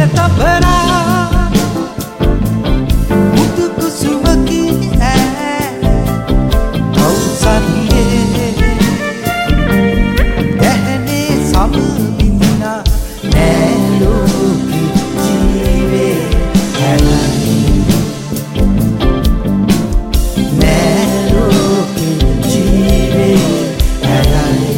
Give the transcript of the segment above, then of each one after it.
තබරා මුතු කුසුමකි තවුසන්ගේ දැහනේ සම බිඳිනා නෑ ලෝකෙ ජීවේ හැලයි නෑ ලෝකෙ ජීවේ හැලයි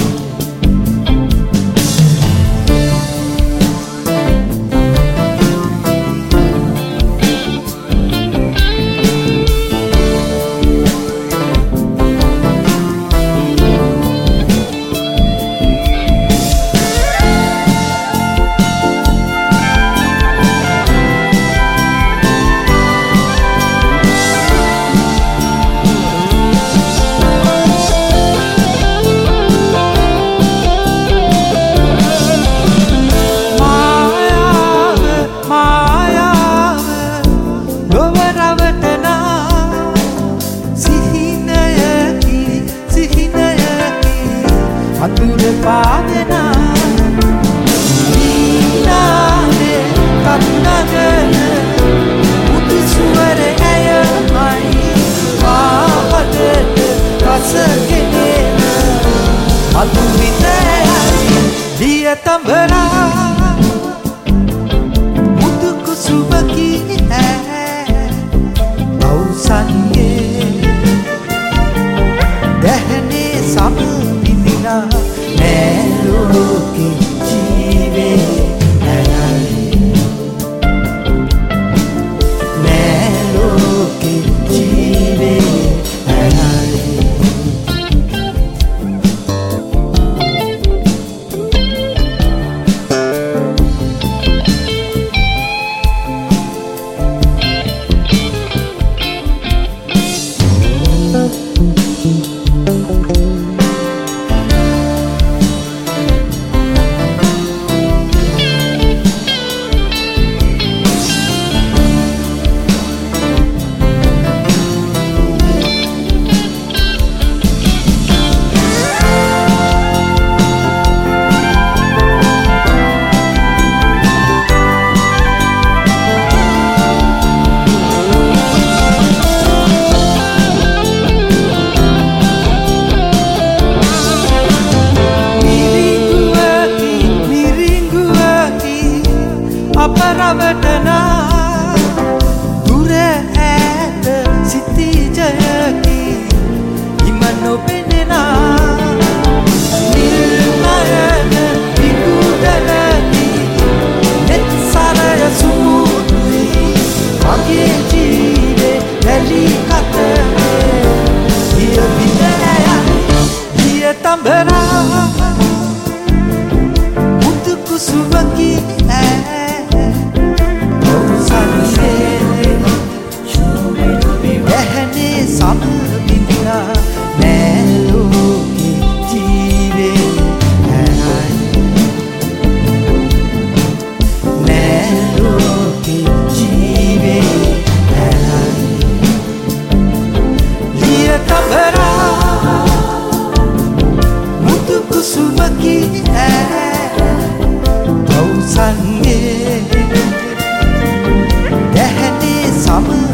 අතුර පාදනා දීනානේ කන්නගෙන මුතු සුවර ඇයමයි ආහදට රසගෙන අතුරිතයි දිය තඹරා මුතු කුසුමකි අවසන්ගේ දැහනේ සම නෑ ලෝකෙ ජීවේ හැලයි නෑ ලෝකෙ ජීවේ හැලයි අපරවටනා දුර ඈත සිතිජයකි හිම නොපෙනෙනා නිල්නයන විකුඩලකි නෙත් සරය සුමුදුයි මගේ ජීවේ වැලි කතරේ හිය විදයයි හිය තඹරා මුතු කුසුමකි සම බිඳිනා නෑ ලෝකෙ ජීවේ හැලයි නෑ ලෝකෙ ජීවේ හැලයි ලිය තඹරා මුතු කුසුමකි අවසන්ගේ දැහනේ සම